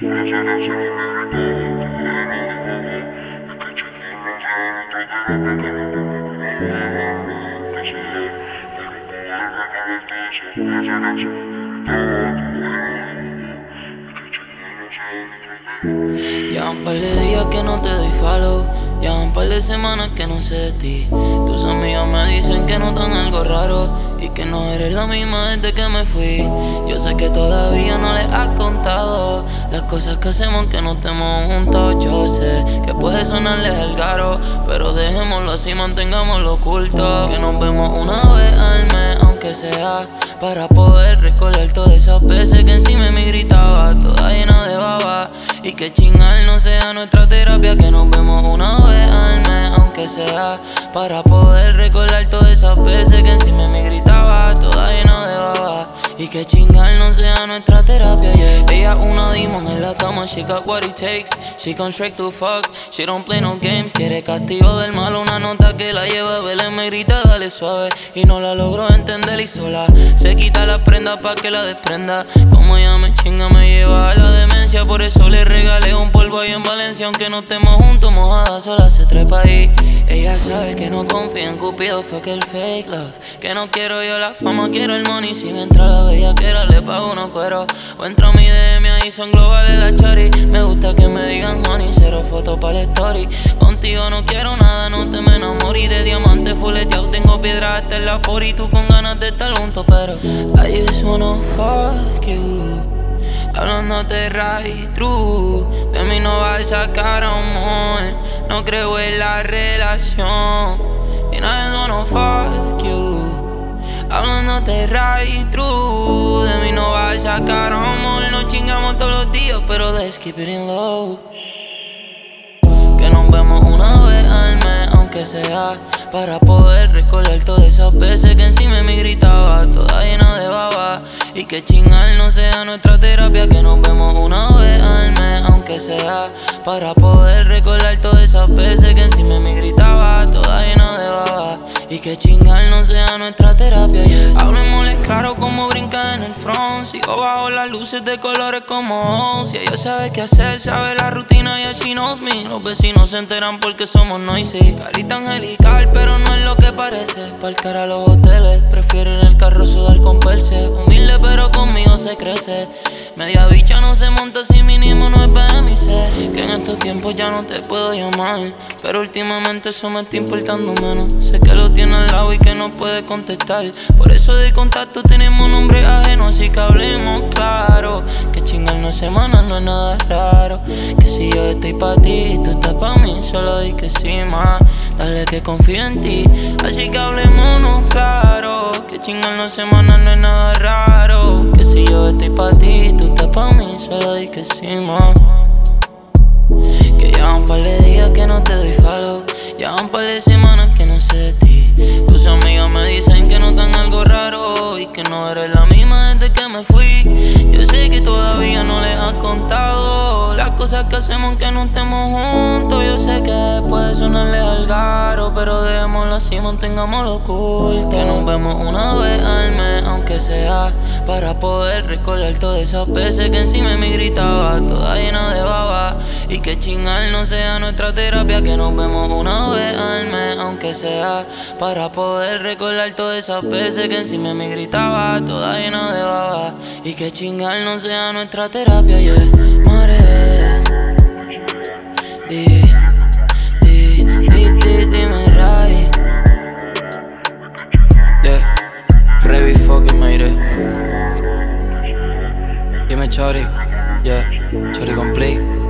Ya un par de días que no te doy follow, ya un par de semanas que no sé de ti. Tus amigos me dicen que notan algo raro y que no eres la misma desde que me fui. Yo sé que todavía no les has contado las cosas que hacemos que no estemos juntos. Yo sé que puede sonarles el garo, pero dejémoslo así, mantengámoslo oculto. Que nos vemos una vez al mes, aunque sea para poder recordar todas esas veces que encima me gritaba, toda llena de baba. Y que chingar no sea nuestra terapia, que nos vemos una vez al mes, aunque sea para poder recordar todas esas veces que encima me gritaba, toda llena de baba. Y que chingar no sea nuestra terapia, yeah. Ella una demon en la cama, she got what it takes. She come straight to fuck, she don't play no games. Quiere castigo del mal, una nota que la lleva a verle, me grita dale suave. Y no la logro entender y sola se quita la prenda pa' que la desprenda. Como ella me chinga me lleva a la demencia, por eso le regalé un polvo ahí en Valencia. Aunque no estemos juntos, mojada sola se trepa ahí. Ella sabe que no confía en Cupido, fuck el fake love. Que no quiero yo la fama, quiero el money. Si me entra la bellaquera le pago unos cueros. O entro a mi DM ahí son globales las chori. Me gusta que me digan honey, cero fotos para la story. Contigo no quiero nada, no te me enamores. De diamante fuleteado, tengo piedra hasta en la 40. Y tú con ganas de estar juntos, pero I just wanna fuck you. Hablándote right true, de mí no vas a sacar amor. No creo en la relación y nadie wanna fuck you. Hablándote right true, de mí no vas a sacar amor. Nos chingamos todos los días, pero let's keep it in low. Que nos vemos una vez al mes, aunque sea para poder recordar todas esas veces que encima me gritaba, toda llena de baba. Y que chingar no sea nuestra terapia, que nos vemos una vez al mes, aunque sea para poder recordar todas esas veces que encima me gritaba, toda llena de baba. Y que chingar no sea nuestra terapia, yeah. Hablemosle claro como brinca en el front. Sigo bajo las luces de colores como si ella sabe qué hacer, sabe la rutina y she knows me. Los vecinos se enteran porque somos noisy. Carita angelical pero no es lo que parece. Pa'l cara a los hoteles, prefiero en el carro sudar con perse. Humilde pero conmigo se crece. Media bicha no se monta si mínimo no es BM y sé que en estos tiempos ya no te puedo llamar, pero últimamente eso me está importando menos. Sé que lo tiene al lado y que no puede contestar, por eso de contacto tenemos nombre ajeno. Así que hablemos claro, que chingar no es semana, no es nada raro. Que si yo estoy pa' ti y tú estás pa' mí, solo di que sí más. Dale que confío en ti, así que hablémonos claro. Que chingar no es semana, no es nada raro. Que si yo estoy pa' ti y tú estás pa' mí, solo di que sí más. Que ya un par de días que no te doy follow, ya un par de semanas que no sé de ti. Tus amigas me dicen que notan algo raro y que no eres la misma desde que me fui. Yo sé que todavía no les has contado las cosas que hacemos que no estemos juntos. Yo sé que puede sonarles al garo, pero dejémoslo así, mantengámoslo oculto. Que nos vemos una vez al mes, aunque sea para poder recordar todas esas veces que encima me gritaba, toda llena de baba. Y que chingar no sea nuestra terapia, que nos vemos una vez al mes, aunque sea para poder recordar todas esas veces que encima me gritaba, toda llena de baba. Y que chingar no sea nuestra terapia, yeah. Mare, dime right, yeah. Revi fucking made it. Dime Chori, yeah. Chori complete.